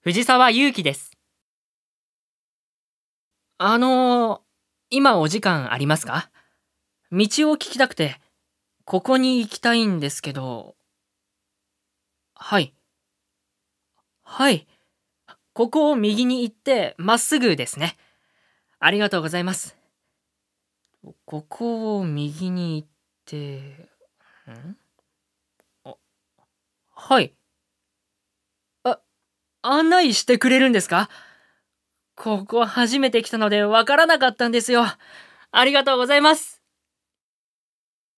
藤沢祐樹です。今お時間ありますか？道を聞きたくて、ここに行きたいんですけど。はい。はい。ここを右に行って、まっすぐですね。ありがとうございます。ここを右に行って、あ、はい。あ、案内してくれるんですか？ここ初めて来たのでわからなかったんですよ。ありがとうございます。